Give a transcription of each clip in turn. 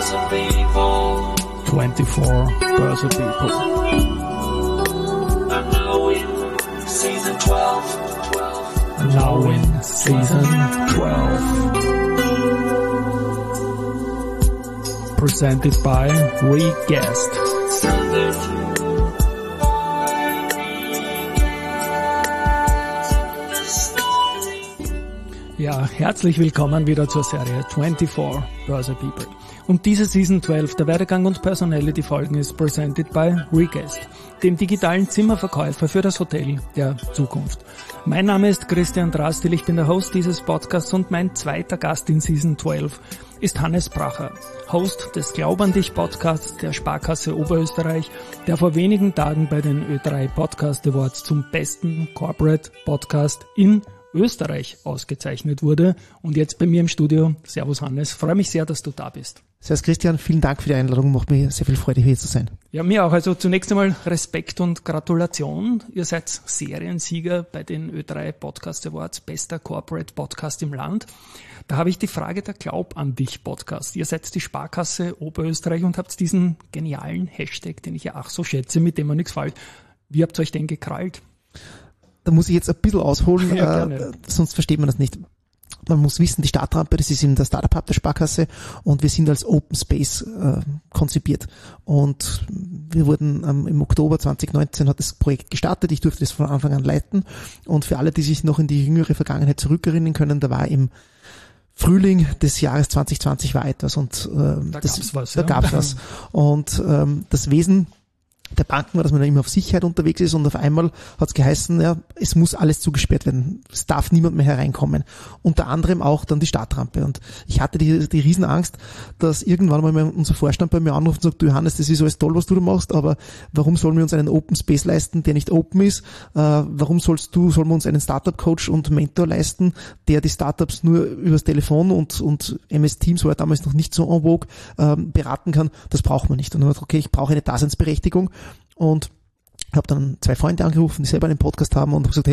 24 Börse People. And now in season 12. Now in season 12. Presented by Reguest. Ja, herzlich willkommen wieder zur Serie 24 Börse People. Und diese Season 12 der Werdegang und Personality Folgen ist presented by Reguest, dem digitalen Zimmerverkäufer für das Hotel der Zukunft. Mein Name ist Christian Drastil, ich bin der Host dieses Podcasts und mein zweiter Gast in Season 12 ist Hannes Bracher, Host des Glaub an dich Podcasts der Sparkasse Oberösterreich, der vor wenigen Tagen bei den Ö3 Podcast Awards zum besten Corporate Podcast in Österreich ausgezeichnet wurde und jetzt bei mir im Studio. Servus Hannes, freue mich sehr, dass du da bist. Servus Christian, vielen Dank für die Einladung, macht mir sehr viel Freude, hier zu sein. Ja, mir auch. Also zunächst einmal Respekt und Gratulation. Ihr seid Seriensieger bei den Ö3 Podcast Awards, bester Corporate Podcast im Land. Da habe ich die Frage der Glaub an dich Podcast. Ihr seid die Sparkasse Oberösterreich und habt diesen genialen Hashtag, den ich ja ach so schätze, mit dem man nichts fällt. Wie habt ihr euch denn gekrallt? Da muss ich jetzt ein bisschen ausholen, ja, sonst versteht man das nicht. Man muss wissen, die Startrampe, das ist in der Startup-Hub der Sparkasse und wir sind als Open Space konzipiert. Und wir wurden im Oktober 2019 hat das Projekt gestartet, ich durfte das von Anfang an leiten und für alle, die sich noch in die jüngere Vergangenheit zurückerinnern können, da war im Frühling des Jahres 2020 war etwas und da gab's was. Und das Wesen der Banken war, dass man da immer auf Sicherheit unterwegs ist und auf einmal hat es geheißen, ja, es muss alles zugesperrt werden, es darf niemand mehr hereinkommen. Unter anderem auch dann die Startrampe und ich hatte die Riesenangst, dass irgendwann mal unser Vorstand bei mir anruft und sagt, du Johannes, das ist alles toll, was du da machst, aber warum sollen wir uns einen Open Space leisten, der nicht open ist? Warum sollen wir uns einen Startup Coach und Mentor leisten, der die Startups nur übers Telefon und MS Teams, war damals noch nicht so en vogue, beraten kann? Das braucht man nicht. Und dann habe ich gesagt, okay, ich brauche eine Daseinsberechtigung. Und habe dann 2 Freunde angerufen, die selber einen Podcast haben und habe gesagt, hey,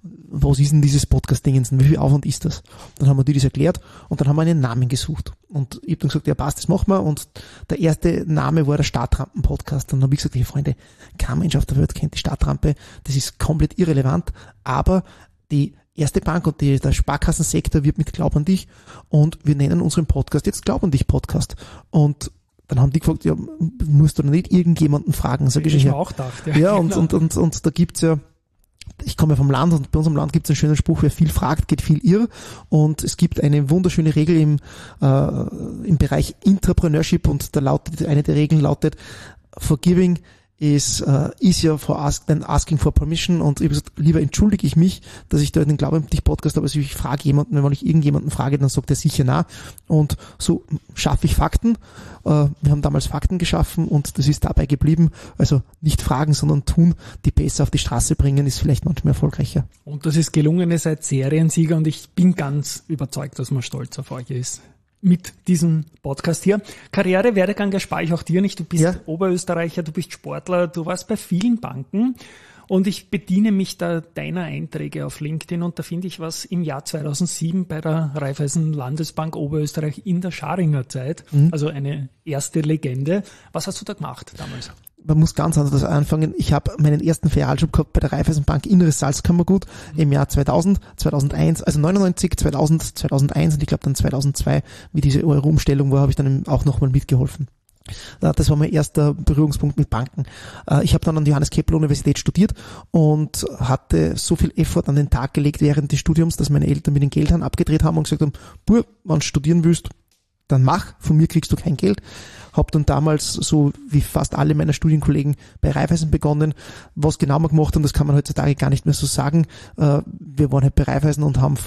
was ist denn dieses Podcast-Dingens? Wie viel Aufwand ist das? Dann haben wir die das erklärt und dann haben wir einen Namen gesucht. Und ich habe dann gesagt, ja passt, das machen wir. Und der erste Name war der Startrampen-Podcast. Und dann habe ich gesagt, hey Freunde, kein Mensch auf der Welt kennt die Startrampe. Das ist komplett irrelevant. Aber die erste Bank und der Sparkassensektor wird mit Glaub an dich und wir nennen unseren Podcast jetzt Glaub an dich Podcast. Und dann haben die gefragt, ja, musst du noch nicht irgendjemanden fragen? Sag ich mir auch gedacht. Ja, genau. und da gibt's ja, ich komme ja vom Land und bei uns im Land gibt's einen schönen Spruch, wer viel fragt, geht viel irr. Und es gibt eine wunderschöne Regel im Bereich Intrapreneurship und eine der Regeln lautet, forgiving is easier than asking for permission und ich habe gesagt, lieber entschuldige ich mich, dass ich da den Glaube an dich Podcast habe, also ich frage jemanden, wenn ich irgendjemanden frage, dann sagt er sicher na und so schaffe ich Fakten. Wir haben damals Fakten geschaffen und das ist dabei geblieben, also nicht fragen, sondern tun, die besser auf die Straße bringen, ist vielleicht manchmal erfolgreicher. Und das ist gelungen, ihr seid Seriensieger und ich bin ganz überzeugt, dass man stolz auf euch ist. Mit diesem Podcast hier. Karriere, Werdegang erspare ich auch dir nicht. Du bist Oberösterreicher, du bist Sportler, du warst bei vielen Banken und ich bediene mich da deiner Einträge auf LinkedIn und da finde ich was im Jahr 2007 bei der Raiffeisen Landesbank Oberösterreich in der Scharinger Zeit, also eine erste Legende. Was hast du da gemacht damals? Man muss ganz anders anfangen. Ich habe meinen ersten Filialjob gehabt bei der Raiffeisenbank Inneres Salzkammergut im Jahr 2000, 2001, also 99, 2000, 2001 und ich glaube dann 2002, wie diese Euro-Umstellung war, habe ich dann auch nochmal mitgeholfen. Das war mein erster Berührungspunkt mit Banken. Ich habe dann an der Johannes Kepler Universität studiert und hatte so viel Effort an den Tag gelegt während des Studiums, dass meine Eltern mir den Geldhahn abgedreht haben und gesagt haben, Bub, wenn du studieren willst, dann mach, von mir kriegst du kein Geld. Hab dann damals, so wie fast alle meiner Studienkollegen, bei Raiffeisen begonnen. Was genau wir gemacht haben, das kann man heutzutage gar nicht mehr so sagen. Wir waren halt bei Raiffeisen und haben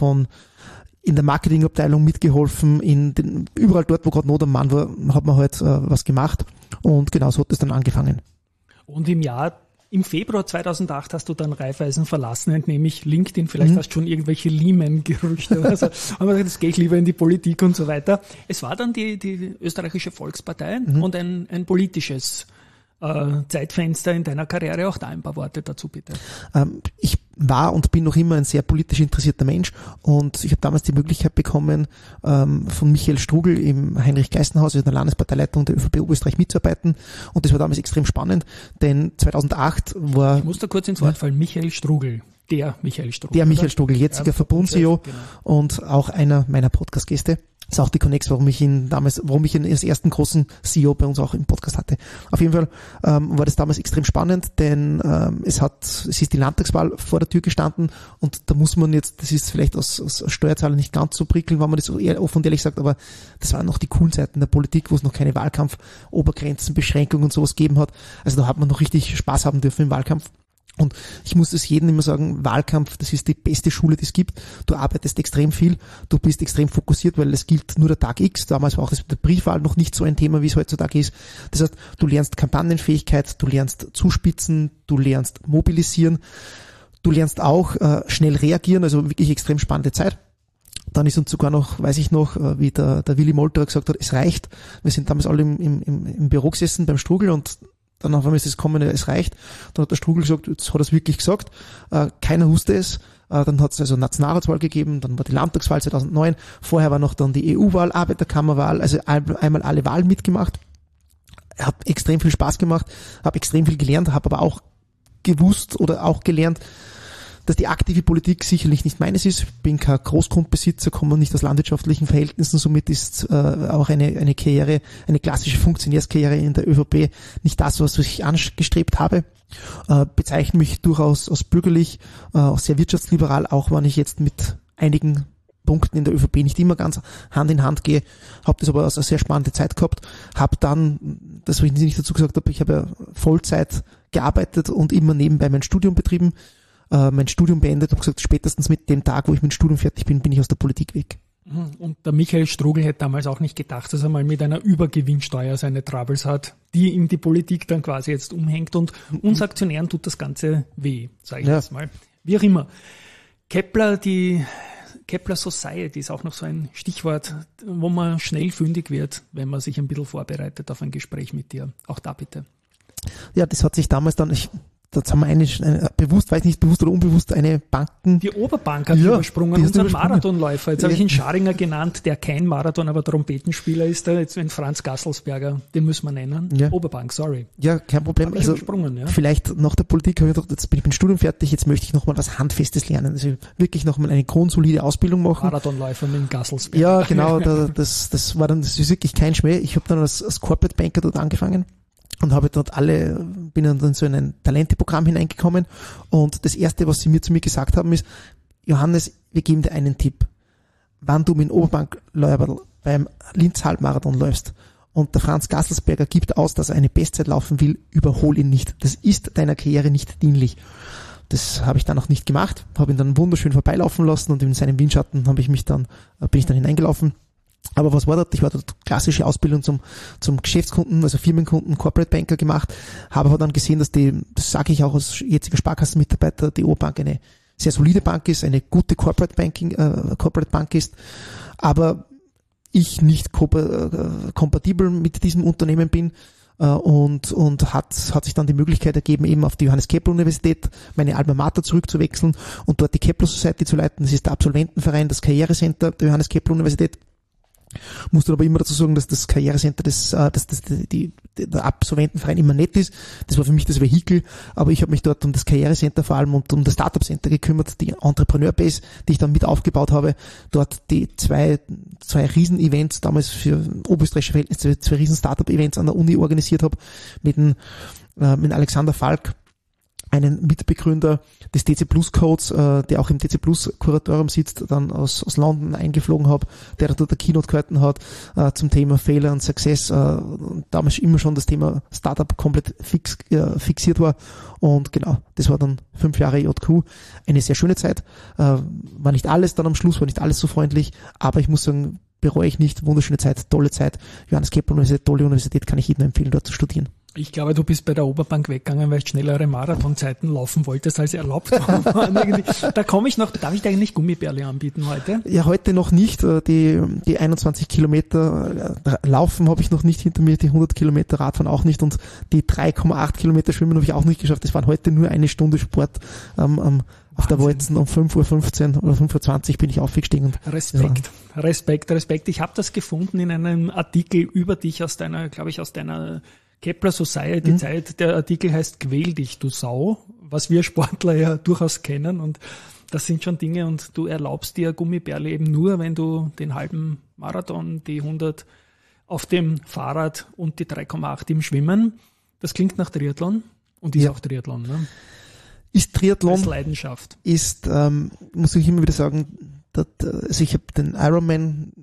in der Marketingabteilung mitgeholfen, überall dort, wo gerade Not am Mann war, hat man halt was gemacht. Und genau so hat es dann angefangen. Und im Februar 2008 hast du dann Raiffeisen verlassen, entnehme ich LinkedIn, vielleicht hast du schon irgendwelche Lehman-Gerüchte, also, aber jetzt gehe ich lieber in die Politik und so weiter. Es war dann die österreichische Volkspartei und ein politisches Zeitfenster in deiner Karriere? Auch da ein paar Worte dazu, bitte. Ich war und bin noch immer ein sehr politisch interessierter Mensch und ich habe damals die Möglichkeit bekommen, von Michael Strugl im Heinrich-Geißen-Haus, also der Landesparteileitung der ÖVP Oberösterreich, mitzuarbeiten, und das war damals extrem spannend, denn 2008 war... Ich muss da kurz ins Wort fallen, Michael Strugl. Der Michael Strugl. Der Michael Strugl, jetziger Verbund-CEO, genau. Und auch einer meiner Podcast-Gäste. Das ist auch die Connex, warum ich ihn als ersten großen CEO bei uns auch im Podcast hatte. Auf jeden Fall war das damals extrem spannend, denn es ist die Landtagswahl vor der Tür gestanden und da muss man jetzt, das ist vielleicht aus Steuerzahler nicht ganz so prickeln, wenn man das so offen und ehrlich sagt, aber das waren noch die coolen Zeiten der Politik, wo es noch keine Wahlkampfobergrenzen, Beschränkungen und sowas gegeben hat. Also da hat man noch richtig Spaß haben dürfen im Wahlkampf. Und ich muss es jedem immer sagen, Wahlkampf, das ist die beste Schule, die es gibt. Du arbeitest extrem viel, du bist extrem fokussiert, weil es gilt nur der Tag X. Damals war auch das mit der Briefwahl noch nicht so ein Thema, wie es heutzutage ist. Das heißt, du lernst Kampagnenfähigkeit, du lernst zuspitzen, du lernst mobilisieren, du lernst auch schnell reagieren, also wirklich extrem spannende Zeit. Dann ist uns sogar noch, weiß ich noch, wie der Willi Molterer gesagt hat, es reicht. Wir sind damals alle im Büro gesessen beim Strugl und dann auf einmal ist es gekommen, es reicht. Dann hat der Strugl gesagt, jetzt hat er es wirklich gesagt. Keiner wusste es. Dann hat es also Nationalratswahl gegeben, dann war die Landtagswahl 2009. Vorher war noch dann die EU-Wahl, Arbeiterkammerwahl, also einmal alle Wahlen mitgemacht. Hat extrem viel Spaß gemacht, habe extrem viel gelernt, habe aber auch gewusst oder auch gelernt, dass die aktive Politik sicherlich nicht meines ist. Ich bin kein Großgrundbesitzer, komme nicht aus landwirtschaftlichen Verhältnissen, somit ist auch eine Karriere, eine klassische Funktionärskarriere in der ÖVP nicht das, was ich angestrebt habe. Bezeichne mich durchaus als bürgerlich, auch sehr wirtschaftsliberal, auch wenn ich jetzt mit einigen Punkten in der ÖVP nicht immer ganz Hand in Hand gehe, habe das aber als eine sehr spannende Zeit gehabt, habe dann, das was ich nicht dazu gesagt habe, ich habe ja Vollzeit gearbeitet und immer nebenbei mein Studium betrieben, mein Studium beendet und gesagt, spätestens mit dem Tag, wo ich mit dem Studium fertig bin, bin ich aus der Politik weg. Und der Michael Strugl hätte damals auch nicht gedacht, dass er mal mit einer Übergewinnsteuer seine Troubles hat, die ihm die Politik dann quasi jetzt umhängt, und uns Aktionären tut das Ganze weh, sage ich jetzt mal. Wie auch immer. die Kepler Society ist auch noch so ein Stichwort, wo man schnell fündig wird, wenn man sich ein bisschen vorbereitet auf ein Gespräch mit dir. Auch da bitte. Ja, das hat sich damals dann, das haben wir bewusst, weiß nicht, bewusst oder unbewusst, eine Banken... Die Oberbank hat übersprungen, unseren Marathonläufer. Jetzt habe ich ihn Scharinger genannt, der kein Marathon, aber Trompetenspieler ist, da jetzt ein Franz Gasselsberger, den müssen wir nennen. Ja. Oberbank, sorry. Ja, kein Problem. Also vielleicht nach der Politik habe ich gedacht, jetzt bin ich mit dem Studium fertig, jetzt möchte ich nochmal was Handfestes lernen. Also wirklich nochmal eine grundsolide Ausbildung machen. Marathonläufer mit dem Gasselsberger. Ja, genau, das ist wirklich kein Schmäh. Ich habe dann als Corporate Banker dort angefangen. Und habe dort bin dann in so ein Talente-Programm hineingekommen. Und das Erste, was sie zu mir gesagt haben, ist, Johannes, wir geben dir einen Tipp. Wann du mit dem Oberbankläuferl beim Linz-Halbmarathon läufst und der Franz Gasselsberger gibt aus, dass er eine Bestzeit laufen will, überhol ihn nicht. Das ist deiner Karriere nicht dienlich. Das habe ich dann auch nicht gemacht, habe ihn dann wunderschön vorbeilaufen lassen und in seinem Windschatten bin ich dann hineingelaufen. Aber was war dort? Ich war dort klassische Ausbildung zum Geschäftskunden, also Firmenkunden, Corporate Banker gemacht, habe aber dann gesehen, dass das sage ich auch als jetziger Sparkassenmitarbeiter, die O-Bank eine sehr solide Bank ist, eine gute Corporate Bank ist, aber ich nicht kompatibel mit diesem Unternehmen bin, und hat sich dann die Möglichkeit ergeben, eben auf die Johannes Kepler Universität, meine Alma Mater, zurückzuwechseln und dort die Kepler Society zu leiten. Das ist der Absolventenverein, das Karrierecenter der Johannes Kepler Universität. Musst du aber immer dazu sagen, dass das Karrierecenter, der Absolventenverein immer nett ist. Das war für mich das Vehikel, aber ich habe mich dort um das Karrierecenter vor allem und um das Startup Center gekümmert, die Entrepreneur Base, die ich dann mit aufgebaut habe. Dort die zwei Riesen-Events, damals für oberösterreichische Verhältnisse, zwei Riesen-Startup-Events an der Uni organisiert habe, mit Alexander Falk, einen Mitbegründer des DC Plus Codes, der auch im DC Plus Kuratorium sitzt, dann aus London eingeflogen habe, der dort der Keynote gehalten hat, zum Thema Failure und Success, damals immer schon das Thema Startup komplett fixiert war. Und genau, das war dann 5 Jahre JQ, eine sehr schöne Zeit, war nicht alles dann am Schluss, war nicht alles so freundlich, aber ich muss sagen, bereue ich nicht, wunderschöne Zeit, tolle Zeit, Johannes Kepler Universität, tolle Universität, kann ich jedem empfehlen, dort zu studieren. Ich glaube, du bist bei der Oberbank weggegangen, weil du schnellere Marathonzeiten laufen wolltest, als erlaubt waren. Da komme ich noch, darf ich dir eigentlich Gummibärle anbieten heute? Ja, heute noch nicht. Die 21 Kilometer Laufen habe ich noch nicht hinter mir, die 100 Kilometer Radfahren auch nicht und die 3,8 Kilometer Schwimmen habe ich auch nicht geschafft. Das waren heute nur eine Stunde Sport auf der Walzen. Um 5:15 oder 5:20 bin ich aufgestiegen. Respekt. Ich habe das gefunden in einem Artikel über dich aus deiner Kepler Society Zeit. Der Artikel heißt "Quäl dich, du Sau", was wir Sportler ja durchaus kennen, und das sind schon Dinge, und du erlaubst dir Gummibärle eben nur, wenn du den halben Marathon, die 100 auf dem Fahrrad und die 3,8 im Schwimmen. Das klingt nach Triathlon und ist auch Triathlon, ne? Ist Triathlon. Als Leidenschaft. Ist, muss ich immer wieder sagen, also ich habe den Ironman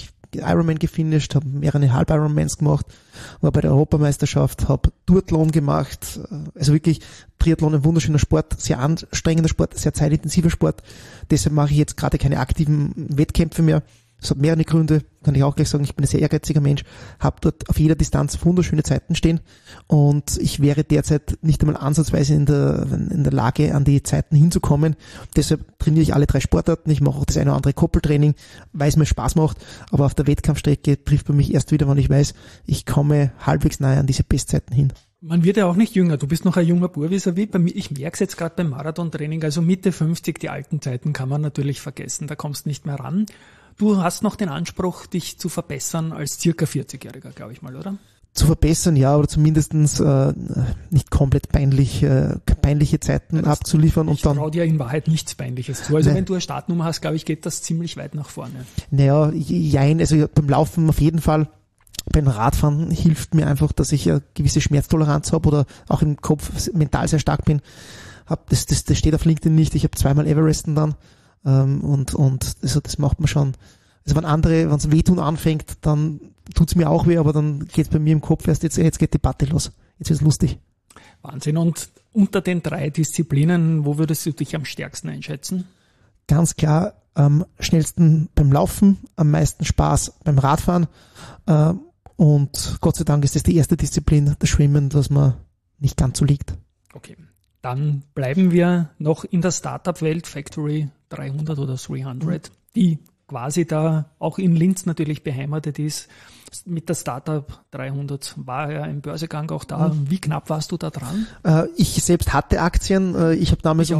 gefinisht, habe mehrere Halb-Ironmans gemacht, war bei der Europameisterschaft, habe Duathlon gemacht, also wirklich Triathlon ein wunderschöner Sport, sehr anstrengender Sport, sehr zeitintensiver Sport, deshalb mache ich jetzt gerade keine aktiven Wettkämpfe mehr. Das hat mehrere Gründe, kann ich auch gleich sagen. Ich bin ein sehr ehrgeiziger Mensch, habe dort auf jeder Distanz wunderschöne Zeiten stehen und ich wäre derzeit nicht einmal ansatzweise in der Lage, an die Zeiten hinzukommen. Deshalb trainiere ich alle 3 Sportarten. Ich mache auch das eine oder andere Koppeltraining, weil es mir Spaß macht, aber auf der Wettkampfstrecke trifft man mich erst wieder, wenn ich weiß, ich komme halbwegs nahe an diese Bestzeiten hin. Man wird ja auch nicht jünger. Du bist noch ein junger Bub, wie bei mir. Ich merke es jetzt gerade beim Marathontraining, also Mitte 50, die alten Zeiten kann man natürlich vergessen, da kommst du nicht mehr ran. Du hast noch den Anspruch, dich zu verbessern als circa 40-Jähriger, glaube ich mal, oder? Zu verbessern, ja, oder zumindestens nicht komplett peinliche Zeiten abzuliefern. Ich traue dir in Wahrheit nichts Peinliches zu. Also wenn du eine Startnummer hast, glaube ich, geht das ziemlich weit nach vorne. Naja, also beim Laufen auf jeden Fall. Beim Radfahren hilft mir einfach, dass ich eine gewisse Schmerztoleranz habe oder auch im Kopf mental sehr stark bin. Das steht auf LinkedIn nicht. Ich habe 2-mal Everesten dann. Und also das macht man schon. Also wenn es wehtun anfängt, dann tut's mir auch weh, aber dann geht's bei mir im Kopf erst, jetzt geht die Debatte los. Jetzt wird's lustig. Wahnsinn. Und unter den 3 Disziplinen, wo würdest du dich am stärksten einschätzen? Ganz klar, am schnellsten beim Laufen, am meisten Spaß beim Radfahren, und Gott sei Dank ist das die erste Disziplin, das Schwimmen, das mir nicht ganz so liegt. Okay. Dann bleiben wir noch in der Startup-Welt, Factory 300 oder 300, die quasi da auch in Linz natürlich beheimatet ist. Mit der Startup 300 war ja ein Börsegang auch da. Wie knapp warst du da dran? Ich selbst hatte Aktien. Ich habe damals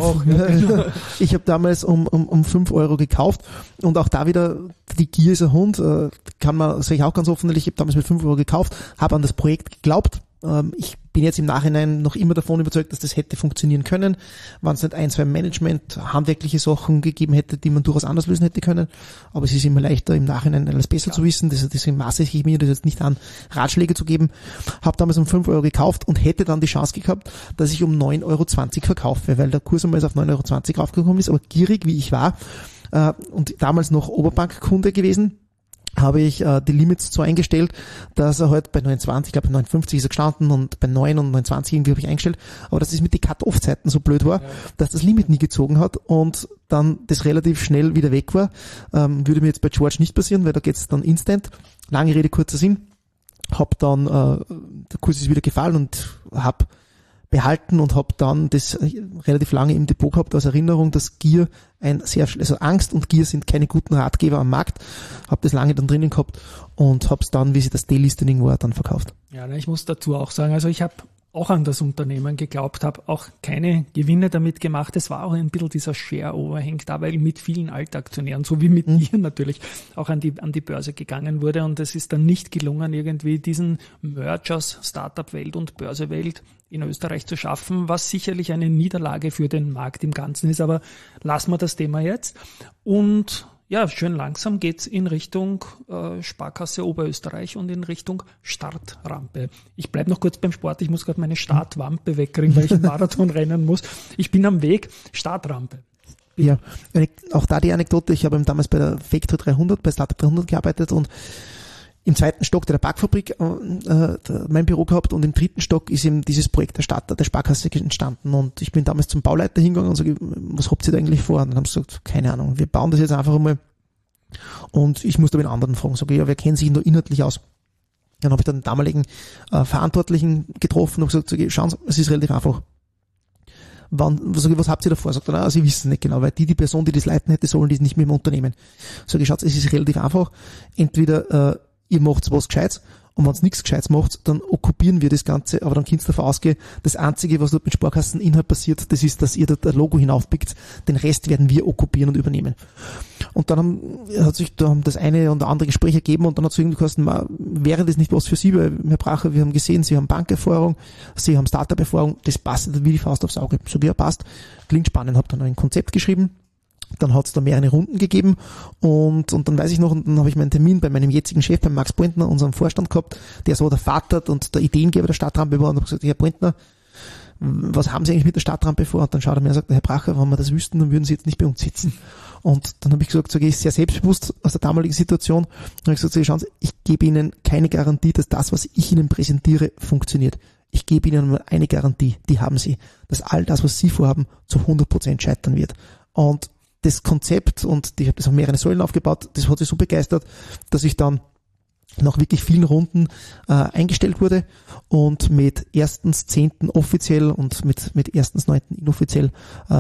um 5 Euro gekauft, und auch da wieder, die Gier ist ein Hund, sage ich auch ganz offen, ich habe damals mit 5 Euro gekauft, habe an das Projekt geglaubt. Ich bin jetzt im Nachhinein noch immer davon überzeugt, dass das hätte funktionieren können, wenn es nicht 1-2 Management, handwerkliche Sachen gegeben hätte, die man durchaus anders lösen hätte können. Aber es ist immer leichter, im Nachhinein alles besser zu wissen. Deswegen maße ich mir das jetzt nicht an, Ratschläge zu geben. Habe damals um 5 Euro gekauft und hätte dann die Chance gehabt, dass ich um 9,20 Euro verkaufe, weil der Kurs einmal auf 9,20 Euro raufgekommen ist. Aber gierig, wie ich war, und damals noch Oberbankkunde gewesen, habe ich die Limits so eingestellt, dass er halt bei 9,20, ich glaube bei 9,50 ist er gestanden, und bei 9 und 9,20 irgendwie habe ich eingestellt, aber dass es mit den Cut-Off-Zeiten so blöd war, dass das Limit nie gezogen hat und dann das relativ schnell wieder weg war. Würde mir jetzt bei George nicht passieren, weil da geht's dann instant. Lange Rede, kurzer Sinn. Hab dann, der Kurs ist wieder gefallen und hab behalten und habe dann das relativ lange im Depot gehabt als Erinnerung, dass Gier also Angst und Gier sind keine guten Ratgeber am Markt. Habe das lange dann drinnen gehabt und habe es dann, wie sie das Delisting war, dann verkauft. Ja, ich muss dazu auch sagen, also ich habe auch an das Unternehmen geglaubt, habe auch keine Gewinne damit gemacht. Es war auch ein bisschen dieser Share-Overhang da, weil mit vielen Altaktionären, so wie mit mir natürlich, auch an die Börse gegangen wurde. Und es ist dann nicht gelungen, irgendwie diesen Merge aus Startup-Welt und Börsewelt in Österreich zu schaffen, was sicherlich eine Niederlage für den Markt im Ganzen ist. Aber lassen wir das Thema jetzt. Und ja, schön langsam geht's in Richtung Sparkasse Oberösterreich und in Richtung Startrampe. Ich bleib noch kurz beim Sport. Ich muss gerade meine Startwampe wegkriegen, weil ich einen Marathon rennen muss. Ich bin am Weg. Startrampe. Ja, auch da die Anekdote. Ich habe damals bei der Factory 300, bei Startup 300 gearbeitet und im 2. Stock der Backfabrik mein Büro gehabt, und im 3. Stock ist eben dieses Projekt der Sparkasse entstanden, und ich bin damals zum Bauleiter hingegangen und sage, was habt ihr da eigentlich vor? Und dann haben sie gesagt, keine Ahnung, wir bauen das jetzt einfach einmal, und ich muss da mit anderen fragen, sage, ja, wer kennt sich denn da inhaltlich aus? Dann habe ich dann den damaligen Verantwortlichen getroffen und gesagt, schauen Sie, es ist relativ einfach. Was habt ihr davor? Sagt er, Sie wissen nicht genau, weil die Person, die das leiten hätte sollen, die ist nicht mehr im Unternehmen. Sag ich, schaut, es ist relativ einfach. Entweder ihr macht was Gescheites, und wenn ihr nichts Gescheites macht, dann okkupieren wir das Ganze, aber dann könnt ihr davon ausgehen, das Einzige, was dort mit Sparkasseninhalt passiert, das ist, dass ihr dort ein Logo hinaufpickt, den Rest werden wir okkupieren und übernehmen. Und dann hat sich das eine und andere Gespräch ergeben und dann hat es irgendwie geheißen, wäre das nicht was für Sie, weil Herr Bracher, wir haben gesehen, Sie haben Bankerfahrung, Sie haben Startup-Erfahrung, das passt wie die Faust aufs Auge. So, ja, passt, klingt spannend, habe dann ein Konzept geschrieben. Dann hat es da mehrere Runden gegeben und dann weiß ich noch, und dann habe ich meinen Termin bei meinem jetzigen Chef, beim Max Pointner, unserem Vorstand gehabt, der so der Vater und der Ideengeber der Stadtrampe war und habe gesagt, Herr Pointner, was haben Sie eigentlich mit der Stadtrampe vor? Und dann schaut er mir und sagt, Herr Bracher, wenn wir das wüssten, dann würden Sie jetzt nicht bei uns sitzen. Und dann habe ich gesagt, ich sehr selbstbewusst aus der damaligen Situation, habe ich gesagt, schauen Sie, ich gebe Ihnen keine Garantie, dass das, was ich Ihnen präsentiere, funktioniert. Ich gebe Ihnen nur eine Garantie, die haben Sie, dass all das, was Sie vorhaben, zu 100% scheitern wird. Und das Konzept, und ich habe das auf mehrere Säulen aufgebaut, das hat sich so begeistert, dass ich dann nach wirklich vielen Runden eingestellt wurde und mit 1.10. offiziell und mit 1.9. inoffiziell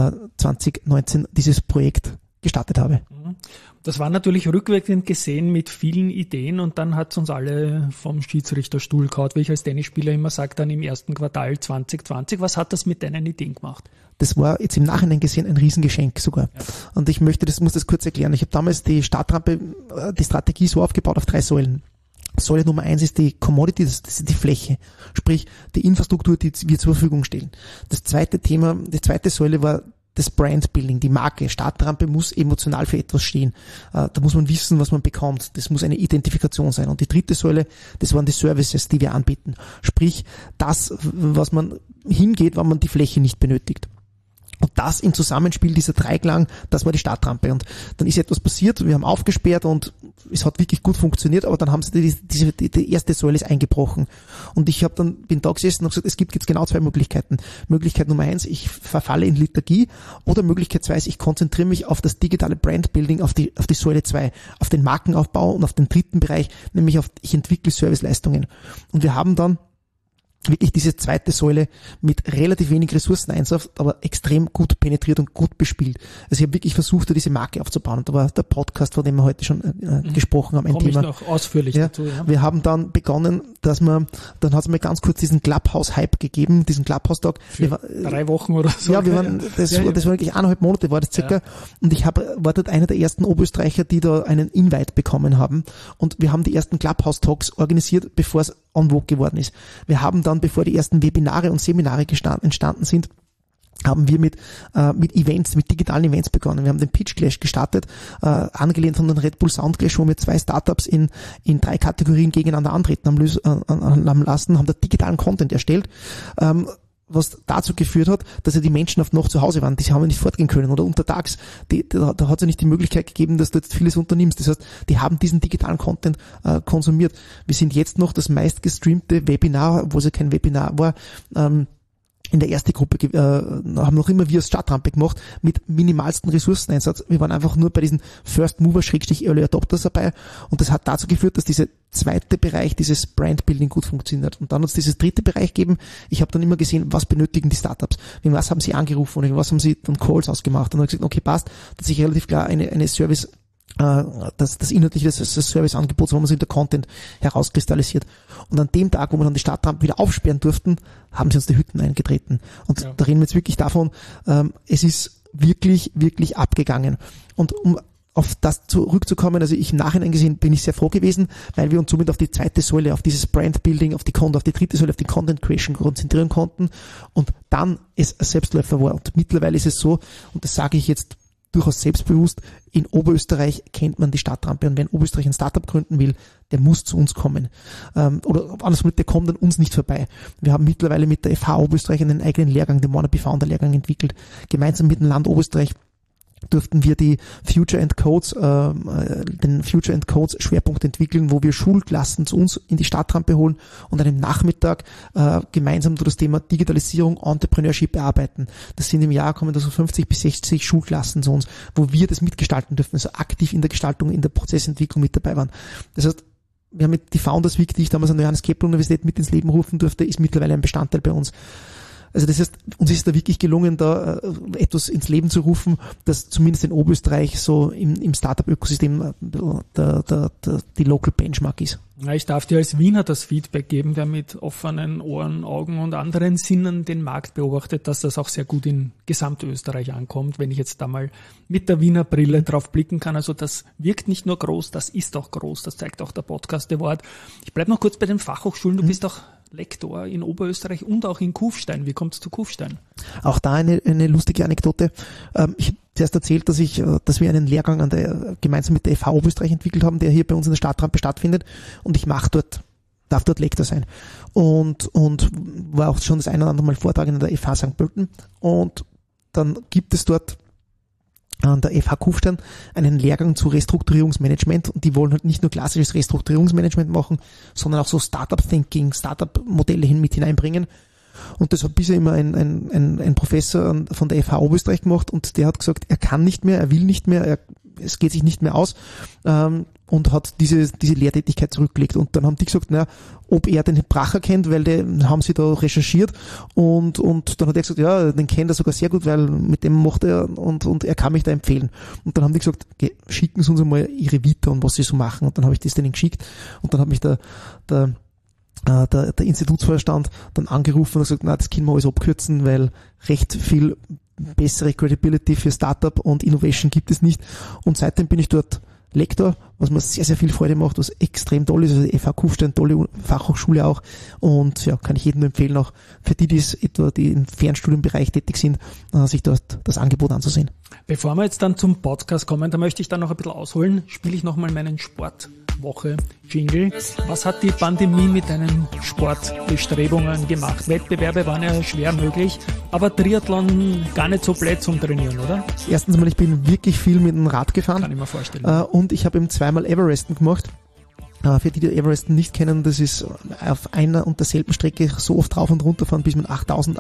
2019 dieses Projekt gestartet habe. Das war natürlich rückwirkend gesehen mit vielen Ideen und dann hat es uns alle vom Schiedsrichterstuhl gehauen, wie ich als Tennisspieler immer sage, dann im ersten Quartal 2020. Was hat das mit deinen Ideen gemacht? Das war jetzt im Nachhinein gesehen ein Riesengeschenk sogar. Ja. Und ich muss das kurz erklären. Ich habe damals die Stadtrampe, die Strategie so aufgebaut auf 3 Säulen. Säule Nummer 1 ist die Commodity, das ist die Fläche, sprich die Infrastruktur, die wir zur Verfügung stellen. Das zweite Thema, die zweite Säule war das Brandbuilding, die Marke. Stadtrampe muss emotional für etwas stehen. Da muss man wissen, was man bekommt. Das muss eine Identifikation sein. Und die dritte Säule, das waren die Services, die wir anbieten. Sprich, das, was man hingeht, wenn man die Fläche nicht benötigt. Und das im Zusammenspiel, dieser Dreiklang, das war die Stadtrampe. Und dann ist etwas passiert, wir haben aufgesperrt und es hat wirklich gut funktioniert, aber dann haben sie die erste Säule ist eingebrochen. Und ich bin da gesessen und gesagt, es gibt jetzt genau 2 Möglichkeiten. Möglichkeit Nummer 1, ich verfalle in Lethargie, oder Möglichkeit 2 ist, ich konzentriere mich auf das digitale Brandbuilding, auf die Säule 2, auf den Markenaufbau und auf den dritten Bereich, nämlich ich entwickle Serviceleistungen. Und wir haben dann wirklich diese zweite Säule mit relativ wenig Ressourceneinsatz, aber extrem gut penetriert und gut bespielt. Also ich habe wirklich versucht, diese Marke aufzubauen. Und da war der Podcast, von dem wir heute schon gesprochen haben, ein Komme Thema. Ich noch ausführlich dazu, ja. Wir haben dann begonnen, dann hat es mir ganz kurz diesen Clubhouse-Hype gegeben, diesen Clubhouse-Tag. 3 Wochen oder so. Ja, das war wirklich 1,5 Monate war das circa. Ja. Und ich war dort einer der ersten Oberösterreicher, die da einen Invite bekommen haben. Und wir haben die ersten Clubhouse-Talks organisiert, bevor es en vogue geworden ist. Wir haben dann, bevor die ersten Webinare und Seminare entstanden sind, haben wir mit Events, mit digitalen Events begonnen. Wir haben den Pitch Clash gestartet, angelehnt von den Red Bull Sound Clash, wo wir 2 Startups in 3 Kategorien gegeneinander antreten haben lassen, haben da digitalen Content erstellt, was dazu geführt hat, dass ja die Menschen oft noch zu Hause waren, die haben ja nicht fortgehen können oder untertags, da hat es ja nicht die Möglichkeit gegeben, dass du jetzt vieles unternimmst. Das heißt, die haben diesen digitalen Content konsumiert. Wir sind jetzt noch das meistgestreamte Webinar, wo es ja kein Webinar war, in der ersten Gruppe haben noch immer wir als Stadtrampe gemacht, mit minimalsten Ressourceneinsatz. Wir waren einfach nur bei diesen First Mover Early Adopters dabei und das hat dazu geführt, dass dieser zweite Bereich, dieses Brandbuilding gut funktioniert. Und dann hat es dieses dritte Bereich gegeben. Ich habe dann immer gesehen, was benötigen die Startups, wegen was haben sie angerufen und was haben sie dann Calls ausgemacht. Und dann habe ich gesagt, okay, passt, das ist relativ klar eine Service, das inhaltliche, das Serviceangebot, wo man sich der Content herauskristallisiert. Und an dem Tag, wo wir dann die Stadtrampe wieder aufsperren durften, haben sie uns die Hütten eingetreten. Und da reden wir jetzt wirklich davon, es ist wirklich, wirklich abgegangen. Und um auf das zurückzukommen, also ich im Nachhinein gesehen bin ich sehr froh gewesen, weil wir uns somit auf die zweite Säule, auf dieses Brandbuilding, auf die dritte Säule, auf die Content Creation konzentrieren konnten und dann es ein Selbstläufer war. Und mittlerweile ist es so, und das sage ich jetzt durchaus selbstbewusst, in Oberösterreich kennt man die Stadtrampe und wenn Oberösterreich ein Startup gründen will, der muss zu uns kommen. Oder andersrum, der kommt an uns nicht vorbei. Wir haben mittlerweile mit der FH Oberösterreich einen eigenen Lehrgang, den Wannabe Founder Lehrgang entwickelt. Gemeinsam mit dem Land Oberösterreich durften wir die Future and Codes, den Future and Codes Schwerpunkt entwickeln, wo wir Schulklassen zu uns in die Stadtrampe holen und an einem Nachmittag gemeinsam durch das Thema Digitalisierung, Entrepreneurship erarbeiten. Das sind im Jahr, kommen da so 50 bis 60 Schulklassen zu uns, wo wir das mitgestalten dürfen, also aktiv in der Gestaltung, in der Prozessentwicklung mit dabei waren. Das heißt, wir haben die Founders Week, die ich damals an der Johannes Kepler Universität mit ins Leben rufen durfte, ist mittlerweile ein Bestandteil bei uns. Also das heißt, uns ist da wirklich gelungen, da etwas ins Leben zu rufen, das zumindest in Oberösterreich so im Startup-Ökosystem die Local Benchmark ist. Ja, ich darf dir als Wiener das Feedback geben, der mit offenen Ohren, Augen und anderen Sinnen den Markt beobachtet, dass das auch sehr gut in Gesamtösterreich ankommt, wenn ich jetzt da mal mit der Wiener Brille drauf blicken kann. Also das wirkt nicht nur groß, das ist auch groß, das zeigt auch der Podcast Award. Ich bleibe noch kurz bei den Fachhochschulen, du bist auch Lektor in Oberösterreich und auch in Kufstein. Wie kommt es zu Kufstein? Auch da eine lustige Anekdote. Ich habe zuerst erzählt, dass wir einen Lehrgang gemeinsam mit der FH Oberösterreich entwickelt haben, der hier bei uns in der Stadtrampe stattfindet, und ich darf dort Lektor sein. Und war auch schon das eine oder andere Mal Vortrag in der FH St. Pölten. Und dann gibt es dort an der FH Kufstein einen Lehrgang zu Restrukturierungsmanagement, und die wollen halt nicht nur klassisches Restrukturierungsmanagement machen, sondern auch so Startup-Thinking, Startup-Modelle mit hineinbringen. Und das hat bisher immer ein Professor von der FH Oberösterreich gemacht, und der hat gesagt, er kann nicht mehr, er will nicht mehr, es geht sich nicht mehr aus, und hat diese Lehrtätigkeit zurückgelegt. Und dann haben die gesagt, ob er den Bracher kennt, weil den haben sie da recherchiert, und dann hat er gesagt, ja, den kennt er sogar sehr gut, weil mit dem macht er, und er kann mich da empfehlen. Und dann haben die gesagt, okay, schicken Sie uns einmal Ihre Vita und was Sie so machen. Und dann habe ich das denen geschickt, und dann hat mich der Institutsvorstand dann angerufen und gesagt, das können wir alles abkürzen, weil recht viel bessere Credibility für Startup und Innovation gibt es nicht. Und seitdem bin ich dort Lektor, was mir sehr, sehr viel Freude macht, was extrem toll ist. Also die FH Kufstein, tolle Fachhochschule auch. Und ja, kann ich jedem empfehlen, auch für die im Fernstudienbereich tätig sind, sich dort das Angebot anzusehen. Bevor wir jetzt dann zum Podcast kommen, da möchte ich dann noch ein bisschen ausholen, spiele ich nochmal meinen Sportwoche-Jingle. Was hat die Pandemie mit deinen Sportbestrebungen gemacht? Wettbewerbe waren ja schwer möglich, aber Triathlon gar nicht so blöd zum Trainieren, oder? Erstens mal, ich bin wirklich viel mit dem Rad gefahren. Kann ich mir vorstellen. Und ich habe eben zweimal Everesten gemacht. Für die Everesten nicht kennen, das ist auf einer und derselben Strecke so oft rauf und runter fahren, bis man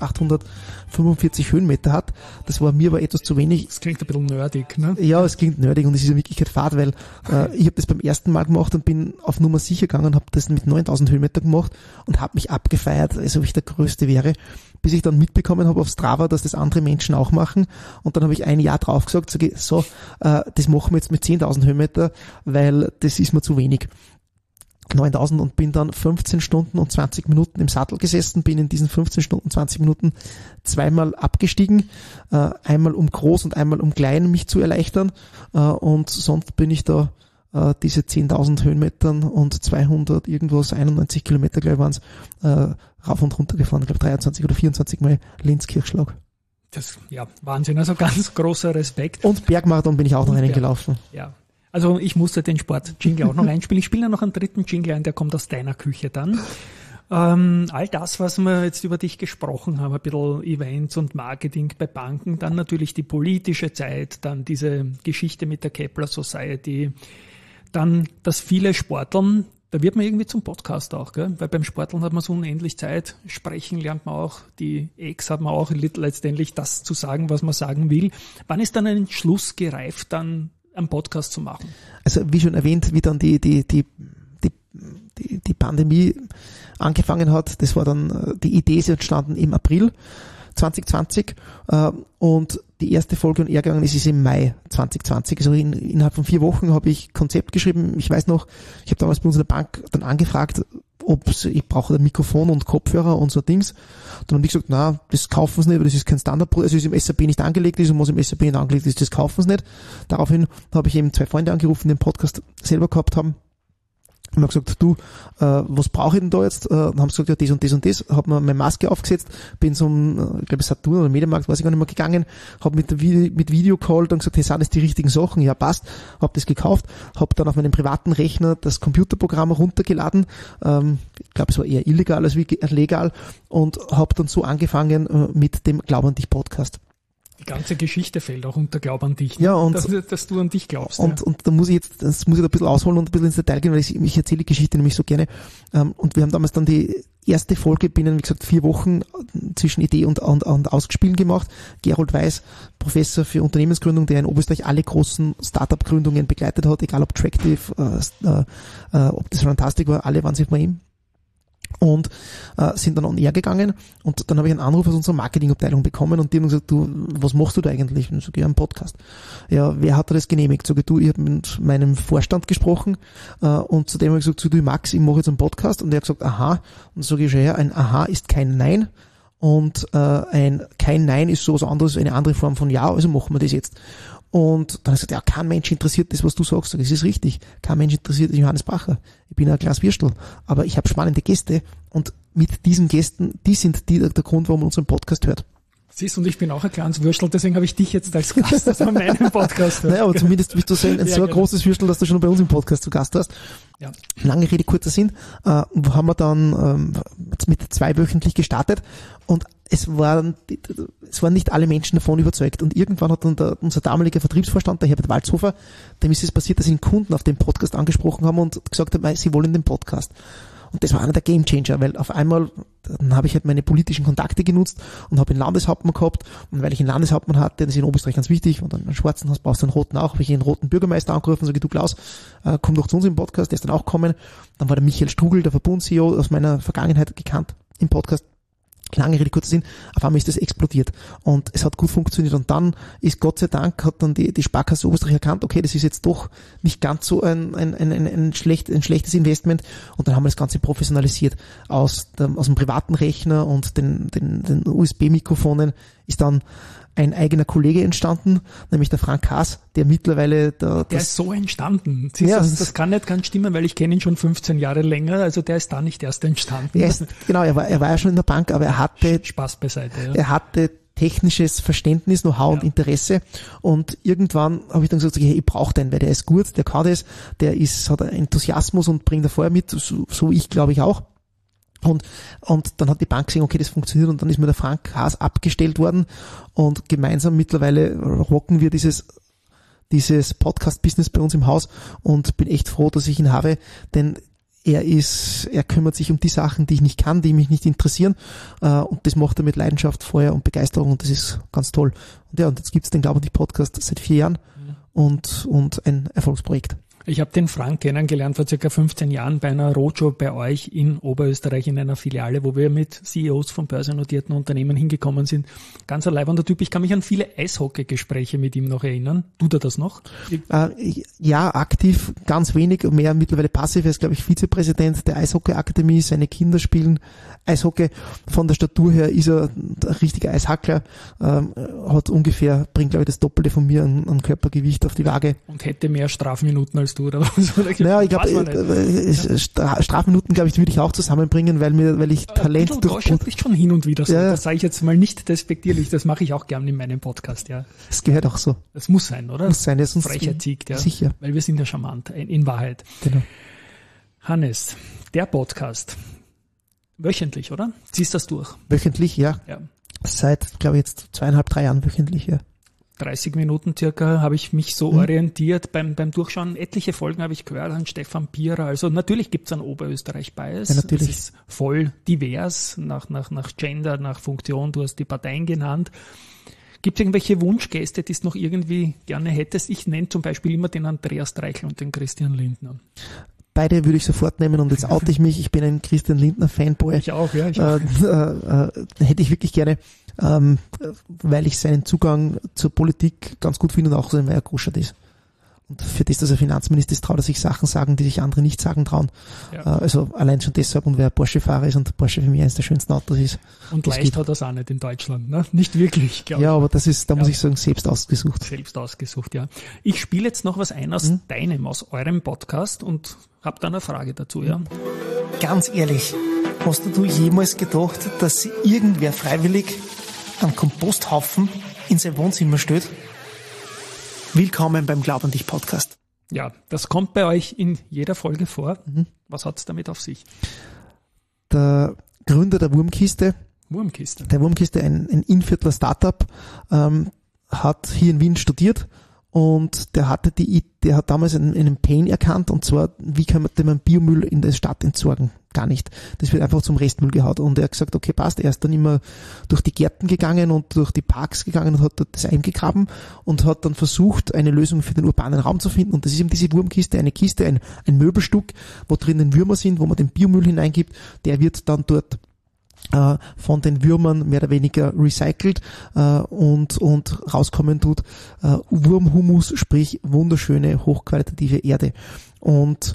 8.845 Höhenmeter hat. Das war mir aber etwas zu wenig. Das klingt ein bisschen nerdig, ne? Ja, es klingt nerdig, und es ist in Wirklichkeit Fahrt, weil ich habe das beim ersten Mal gemacht und bin auf Nummer sicher gegangen und habe das mit 9.000 Höhenmeter gemacht und habe mich abgefeiert, als ob ich der Größte wäre, bis ich dann mitbekommen habe auf Strava, dass das andere Menschen auch machen, und dann habe ich ein Jahr drauf gesagt, das machen wir jetzt mit 10.000 Höhenmeter, weil das ist mir zu wenig. 9.000, und bin dann 15 Stunden und 20 Minuten im Sattel gesessen, bin in diesen 15 Stunden, 20 Minuten zweimal abgestiegen, einmal um groß und einmal um klein mich zu erleichtern, und sonst bin ich da diese 10.000 Höhenmetern und 200 irgendwas, 91 Kilometer, glaube ich, waren es, rauf und runter gefahren, ich glaube 23 oder 24 Mal Linz-Kirchschlag. Das, ja, Wahnsinn, also ganz großer Respekt. Und Bergmarathon bin ich auch noch reingelaufen. Ja. Also ich musste den Sport-Jingle auch noch einspielen. Ich spiele ja noch einen dritten Jingle ein, der kommt aus deiner Küche dann. All das, was wir jetzt über dich gesprochen haben, ein bisschen Events und Marketing bei Banken, dann natürlich die politische Zeit, dann diese Geschichte mit der Kepler Society, dann das viele Sporteln, da wird man irgendwie zum Podcast auch, gell? Weil beim Sporteln hat man so unendlich Zeit, sprechen lernt man auch, die Ex hat man auch letztendlich das zu sagen, was man sagen will. Wann ist dann ein Entschluss gereift, dann einen Podcast zu machen? Also wie schon erwähnt, wie dann die Pandemie angefangen hat, das war dann, die Idee ist entstanden im April 2020, und die erste Folge und Ehrgang ist im Mai 2020. Also innerhalb von 4 Wochen habe ich Konzept geschrieben. Ich weiß noch, ich habe damals bei uns in der Bank dann angefragt, ich brauche ein Mikrofon und Kopfhörer und so Dings. Dann haben die gesagt, das kaufen sie nicht, weil das ist kein Standard, also ist im SAP nicht angelegt ist, und was im SAP nicht angelegt ist, das kaufen sie nicht. Daraufhin habe ich eben 2 Freunde angerufen, die den Podcast selber gehabt haben. Und habe gesagt, du, was brauche ich denn da jetzt? Dann haben sie gesagt, ja, das und das und das. Habe mir meine Maske aufgesetzt, bin zum, ich glaube Saturn oder Mediamarkt, weiß ich gar nicht mehr, gegangen, habe mit Videocall dann gesagt, hey, sind das die richtigen Sachen? Ja, passt. Habe das gekauft, habe dann auf meinem privaten Rechner das Computerprogramm runtergeladen. Ich glaube, es war eher illegal als legal, und habe dann so angefangen mit dem Glaub an dich Podcast. Die ganze Geschichte fällt auch unter Glaub an dich. Ne? Ja, und dass du an dich glaubst. Und da muss ich da ein bisschen ausholen und ein bisschen ins Detail gehen, weil ich erzähle die Geschichte nämlich so gerne. Und wir haben damals dann die erste Folge binnen, wie gesagt, 4 Wochen zwischen Idee und Ausspielen gemacht. Gerold Weiß, Professor für Unternehmensgründung, der in Oberösterreich alle großen Startup-Gründungen begleitet hat, egal ob Tractive, ob das Runtastic war, alle waren sie bei ihm. Und sind dann on air gegangen und dann habe ich einen Anruf aus unserer Marketingabteilung bekommen und die haben gesagt, du, was machst du da eigentlich? Und ich sage, ja, einen Podcast. Ja, wer hat dir das genehmigt? Sage du, ich habe mit meinem Vorstand gesprochen und zu dem habe ich gesagt, du Max, ich mache jetzt einen Podcast und er hat gesagt, aha. Und sage ich, ja, ein Aha ist kein Nein und kein Nein ist sowas anderes, eine andere Form von Ja, also machen wir das jetzt. Und dann hat er gesagt, ja, kein Mensch interessiert das, was du sagst. Das ist richtig. Kein Mensch interessiert Johannes Bacher. Ich bin ein Glas Würstel. Aber ich habe spannende Gäste und mit diesen Gästen, die sind der Grund, warum man unseren Podcast hört. Siehst und ich bin auch ein kleines Würstel, deswegen habe ich dich jetzt als Gast an meinem Podcast hört. Naja, aber zumindest bist du so ein großes Würstel, dass du schon bei uns im Podcast zu Gast hast. Ja. Lange Rede, kurzer Sinn, haben wir dann mit 2-wöchentlich gestartet und es waren nicht alle Menschen davon überzeugt. Und irgendwann hat dann unser damaliger Vertriebsvorstand, der Herbert Walzhofer, dem ist es passiert, dass ihn Kunden auf den Podcast angesprochen haben und gesagt haben, sie wollen den Podcast. Und das war einer der Gamechanger, weil auf einmal, dann habe ich halt meine politischen Kontakte genutzt und habe einen Landeshauptmann gehabt. Und weil ich einen Landeshauptmann hatte, das ist in Oberösterreich ganz wichtig, und einen schwarzen hast, brauchst du einen roten auch, habe ich einen roten Bürgermeister angerufen und sage, du Klaus, komm doch zu uns im Podcast, der ist dann auch gekommen. Dann war der Michael Strugel, der Verbund-CEO, aus meiner Vergangenheit gekannt im Podcast. Lange Rede, kurzer Sinn, auf einmal ist das explodiert und es hat gut funktioniert und dann ist Gott sei Dank, hat dann die Sparkasse Oberösterreich erkannt, okay, das ist jetzt doch nicht ganz so ein schlechtes Investment und dann haben wir das Ganze professionalisiert. Aus dem privaten Rechner und den USB-Mikrofonen ist dann ein eigener Kollege entstanden, nämlich der Frank Haas, der mittlerweile der ist so entstanden. Das kann nicht ganz stimmen, weil ich kenne ihn schon 15 Jahre länger, also der ist da nicht erst entstanden. Er war ja schon in der Bank, aber er hatte Spaß beiseite. Ja. Er hatte technisches Verständnis, Know-how und Interesse und irgendwann habe ich dann gesagt, ich brauche den, weil der ist gut, der kann das, hat Enthusiasmus und bringt da vorher mit, so ich glaube ich auch. Und dann hat die Bank gesehen, okay, das funktioniert und dann ist mir der Frank Haas abgestellt worden und gemeinsam mittlerweile rocken wir dieses Podcast-Business bei uns im Haus und bin echt froh, dass ich ihn habe, denn er kümmert sich um die Sachen, die ich nicht kann, die mich nicht interessieren und das macht er mit Leidenschaft, Feuer und Begeisterung und das ist ganz toll. Und ja, und jetzt gibt's den Glaube ich Podcast seit 4 Jahren und ein Erfolgsprojekt. Ich habe den Frank kennengelernt vor circa 15 Jahren bei einer Roadshow bei euch in Oberösterreich in einer Filiale, wo wir mit CEOs von börsennotierten Unternehmen hingekommen sind. Ganz ein leibender Typ. Ich kann mich an viele Eishockey-Gespräche mit ihm noch erinnern. Tut er das noch? Ja, aktiv, ganz wenig, mehr mittlerweile passiv. Er ist, glaube ich, Vizepräsident der Eishockey-Akademie. Seine Kinder spielen Eishockey. Von der Statur her ist er ein richtiger Eishackler. Bringt, glaube ich, das Doppelte von mir an Körpergewicht auf die Waage. Und hätte mehr Strafminuten als du, oder was? Naja, ich glaube, Strafminuten, glaube ich, würde ich auch zusammenbringen, weil ich Talent durch... Du bist schon hin und wieder so. Ja. Das sage ich jetzt mal nicht despektierlich, das mache ich auch gern in meinem Podcast, ja. Das gehört auch so. Das muss sein, oder? Muss sein, ja, sonst Frechheit siegt, ja. Sicher. Weil wir sind ja charmant, in Wahrheit. Genau. Hannes, der Podcast, wöchentlich, oder? Ziehst das durch? Wöchentlich, ja. Seit, glaube ich, jetzt 2,5-3 Jahren wöchentlich, ja. 30 Minuten circa habe ich mich so orientiert. Beim Durchschauen, etliche Folgen habe ich gehört an Stefan Pierer. Also natürlich gibt's einen Oberösterreich-Bias. Ja, natürlich. Das ist voll divers, nach Gender, nach Funktion. Du hast die Parteien genannt. Gibt es irgendwelche Wunschgäste, die es noch irgendwie gerne hättest? Ich nenne zum Beispiel immer den Andreas Streichel und den Christian Lindner. Beide würde ich sofort nehmen und jetzt oute ich mich. Ich bin ein Christian Lindner Fanboy. Ich auch, ja. Hätte ich wirklich gerne, weil ich seinen Zugang zur Politik ganz gut finde und auch so ein Meier Groschert ist. Und für das, dass er Finanzminister ist, traut er sich Sachen sagen, die sich andere nicht sagen trauen. Ja. Also allein schon deshalb und wer Porsche-Fahrer ist und Porsche für mich eines der schönsten Autos ist. Und leicht hat er es auch nicht in Deutschland, ne? Nicht wirklich, glaube ich. Ja, aber das ist, da muss ich sagen, selbst ausgesucht. Selbst ausgesucht, ja. Ich spiele jetzt noch was ein aus aus eurem Podcast und habe dann eine Frage dazu, ja. Ganz ehrlich, hast du jemals gedacht, dass irgendwer freiwillig einen Komposthaufen in sein Wohnzimmer stellt? Willkommen beim Glaub an dich Podcast. Ja, das kommt bei euch in jeder Folge vor. Was hat's damit auf sich? Der Gründer der Wurmkiste, ein Innviertler Startup, hat hier in Wien studiert und der hat damals einen Pain erkannt, und zwar, wie kann man Biomüll in der Stadt entsorgen? Gar nicht. Das wird einfach zum Restmüll gehaut. Und er hat gesagt, okay, passt. Er ist dann immer durch die Gärten gegangen und durch die Parks gegangen und hat das eingegraben und hat dann versucht, eine Lösung für den urbanen Raum zu finden. Und das ist eben diese Wurmkiste, eine Kiste, ein Möbelstück, wo drinnen Würmer sind, wo man den Biomüll hineingibt. Der wird dann dort von den Würmern mehr oder weniger recycelt und rauskommen tut Wurmhumus, sprich wunderschöne, hochqualitative Erde. Und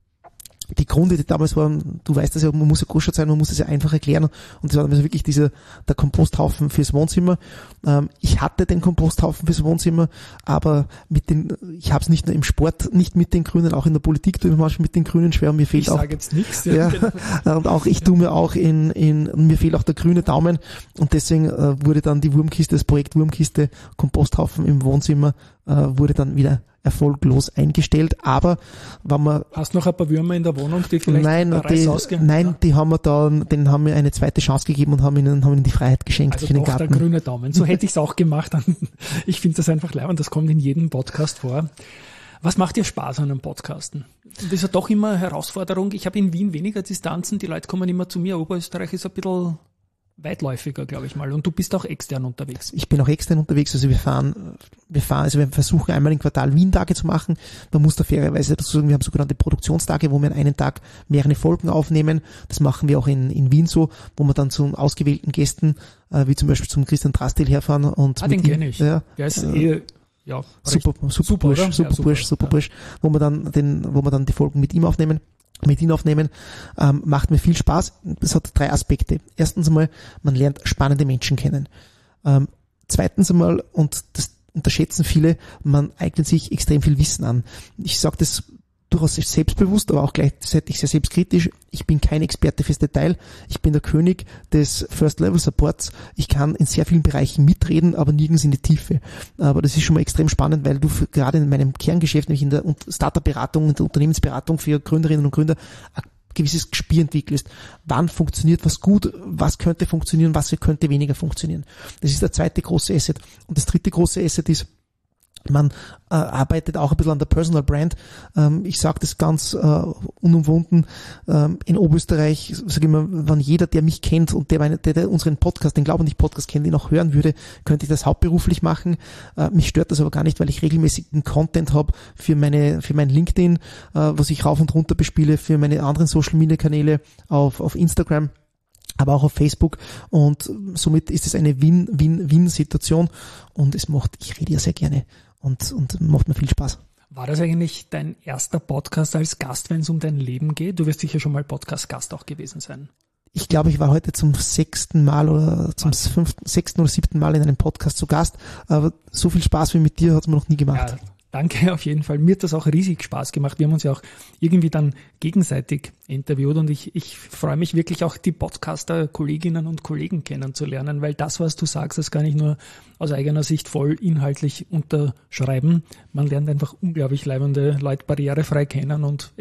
die Grunde, die damals war, du weißt das ja, man muss ja Großstadt sein, man muss es ja einfach erklären, und das war damals wirklich der Komposthaufen fürs Wohnzimmer. Ich hatte den Komposthaufen fürs Wohnzimmer, aber ich habe es nicht nur im Sport nicht mit den Grünen, auch in der Politik tue ich manchmal mit den Grünen schwer, und mir fehlt auch, jetzt nichts. Ja, und auch ich tue mir auch mir fehlt auch der grüne Daumen, und deswegen wurde dann die Wurmkiste, das Projekt Wurmkiste Komposthaufen im Wohnzimmer wurde dann wieder erfolglos eingestellt, aber wenn man... Hast du noch ein paar Würmer in der Wohnung, die vielleicht ausgehen? Nein, denen haben wir eine zweite Chance gegeben und haben ihnen die Freiheit geschenkt, also für den Garten. Der grüne Daumen. So hätte ich es auch gemacht. Ich finde das einfach leid, und das kommt in jedem Podcast vor. Was macht dir Spaß an einem Podcasten? Das ist ja doch immer eine Herausforderung. Ich habe in Wien weniger Distanzen, die Leute kommen immer zu mir. Oberösterreich ist ein bisschen weitläufiger, glaube ich mal. Und du bist auch extern unterwegs. Ich bin auch extern unterwegs. Also wir versuchen einmal im Quartal Wien-Tage zu machen. Man muss da fairerweise dazu sagen, wir haben sogenannte Produktionstage, wo wir an einem Tag mehrere Folgen aufnehmen. Das machen wir auch in Wien so, wo wir dann zu ausgewählten Gästen, wie zum Beispiel zum Christian Drastil herfahren. Und den kenne ich. Ja, der ist super Bursch, wo wir dann die Folgen mit ihm aufnehmen. Macht mir viel Spaß. Es hat 3 Aspekte. Erstens einmal, man lernt spannende Menschen kennen. Zweitens einmal, und das unterschätzen viele, man eignet sich extrem viel Wissen an. Ich sage das durchaus selbstbewusst, aber auch gleichzeitig sehr selbstkritisch. Ich bin kein Experte fürs Detail. Ich bin der König des First-Level-Supports. Ich kann in sehr vielen Bereichen mitreden, aber nirgends in die Tiefe. Aber das ist schon mal extrem spannend, weil du gerade in meinem Kerngeschäft, nämlich in der Startup-Beratung und der Unternehmensberatung für Gründerinnen und Gründer, ein gewisses Gespür entwickelst. Wann funktioniert was gut? Was könnte funktionieren? Was könnte weniger funktionieren? Das ist der zweite große Asset. Und das dritte große Asset ist, man arbeitet auch ein bisschen an der Personal Brand. Ich sage das ganz unumwunden. In Oberösterreich, sage ich immer, wenn jeder, der mich kennt und der unseren Podcast, den Glauben nicht Podcast kennt, ihn auch hören würde, könnte ich das hauptberuflich machen. Mich stört das aber gar nicht, weil ich regelmäßigen Content habe für mein LinkedIn, was ich rauf und runter bespiele, für meine anderen Social Media Kanäle auf Instagram, aber auch auf Facebook, und somit ist es eine Win-Win-Win-Situation, und ich rede ja sehr gerne und macht mir viel Spaß. War das eigentlich dein erster Podcast als Gast, wenn es um dein Leben geht? Du wirst sicher schon mal Podcast-Gast auch gewesen sein. Ich glaube, ich war heute zum 6. Mal oder zum 6. oder 7. Mal in einem Podcast zu Gast, aber so viel Spaß wie mit dir hat es mir noch nie gemacht. Ja, danke auf jeden Fall. Mir hat das auch riesig Spaß gemacht. Wir haben uns ja auch irgendwie dann gegenseitig interviewt, und ich freue mich wirklich auch, die Podcaster-Kolleginnen und Kollegen kennenzulernen, weil das, was du sagst, das kann ich nur aus eigener Sicht voll inhaltlich unterschreiben. Man lernt einfach unglaublich leibende Leute barrierefrei kennen, und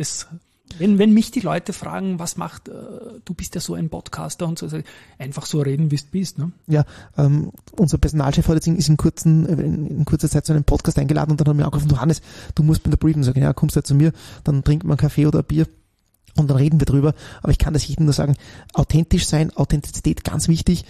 wenn mich die Leute fragen, was macht, du bist ja so ein Podcaster und so, einfach so reden, wie du bist, ne? Ja, unser Personalchef hat jetzt in kurzer Zeit zu einem Podcast eingeladen, und dann haben wir angerufen, Johannes, du musst bei der Briefing sagen, ja, kommst du zu mir, dann trinkt man einen Kaffee oder ein Bier und dann reden wir drüber. Aber ich kann das jedem nur sagen, authentisch sein, Authentizität, ganz wichtig.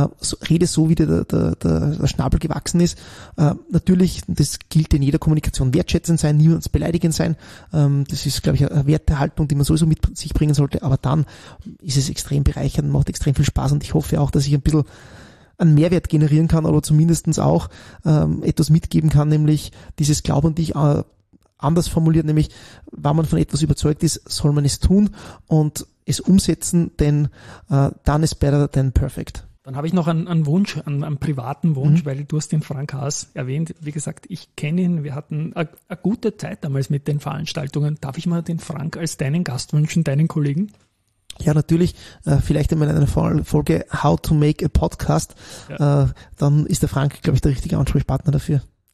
Rede so, wie dir der Schnabel gewachsen ist. Natürlich, das gilt in jeder Kommunikation, wertschätzend sein, niemals beleidigend sein. Das ist, glaube ich, eine Wertehaltung, die man sowieso mit sich bringen sollte. Aber dann ist es extrem bereichernd, macht extrem viel Spaß, und ich hoffe auch, dass ich ein bisschen einen Mehrwert generieren kann, oder zumindestens auch etwas mitgeben kann, nämlich dieses Glauben an dich, anders formuliert, nämlich, wenn man von etwas überzeugt ist, soll man es tun und es umsetzen, denn done is better than perfect. Dann habe ich noch einen Wunsch, einen privaten Wunsch, weil du hast den Frank Haas erwähnt. Wie gesagt, ich kenne ihn, wir hatten eine gute Zeit damals mit den Veranstaltungen. Darf ich mal den Frank als deinen Gast wünschen, deinen Kollegen? Ja, natürlich. Vielleicht einmal in einer Folge How to Make a Podcast. Ja. Dann ist der Frank, glaube ich, der richtige Ansprechpartner dafür.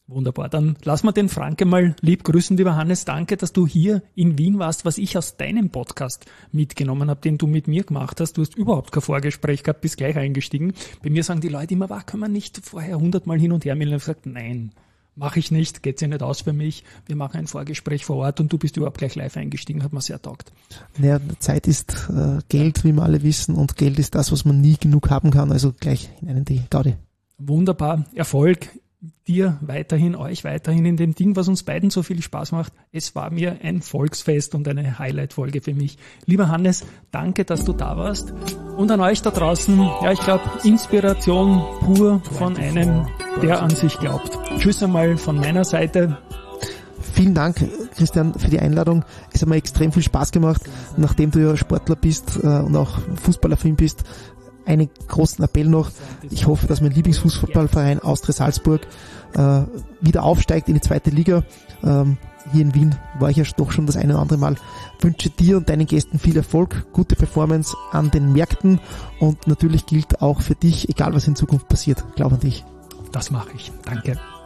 Wunderbar, dann lass mal den Franke mal lieb grüßen, lieber Hannes. Danke, dass du hier in Wien warst, was ich aus deinem Podcast mitgenommen habe, den du mit mir gemacht hast. Du hast überhaupt kein Vorgespräch gehabt, bist gleich eingestiegen. Bei mir sagen die Leute immer, können wir nicht vorher 100 Mal hin und her melden? Ich habe gesagt, nein, mache ich nicht, geht sich nicht aus für mich. Wir machen ein Vorgespräch vor Ort und du bist überhaupt gleich live eingestiegen, hat mir sehr taugt. Naja, Zeit ist Geld, wie wir alle wissen, und Geld ist das, was man nie genug haben kann, also gleich hinein die Gaudi. Wunderbar, Erfolg. Dir weiterhin, euch weiterhin in dem Ding, was uns beiden so viel Spaß macht. Es war mir ein Volksfest und eine Highlight-Folge für mich. Lieber Hannes, danke, dass du da warst. Und an euch da draußen, ja, ich glaube, Inspiration pur von einem, der an sich glaubt. Tschüss einmal von meiner Seite. Vielen Dank, Christian, für die Einladung. Es hat mir extrem viel Spaß gemacht, nachdem du ja Sportler bist und auch Fußballaffin bist. Einen großen Appell noch. Ich hoffe, dass mein Lieblingsfußballverein Austria Salzburg wieder aufsteigt in die 2. Liga. Hier in Wien war ich ja doch schon das eine oder andere Mal. Wünsche dir und deinen Gästen viel Erfolg, gute Performance an den Märkten und natürlich gilt auch für dich, egal was in Zukunft passiert, glaub an dich. Das mache ich. Danke.